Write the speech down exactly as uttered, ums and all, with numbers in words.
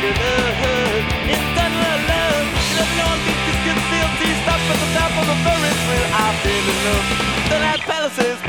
your love. Internal love. You never know, I think this gets guilty. Stop at the top of the Ferris wheel. I've been in love. The night palaces.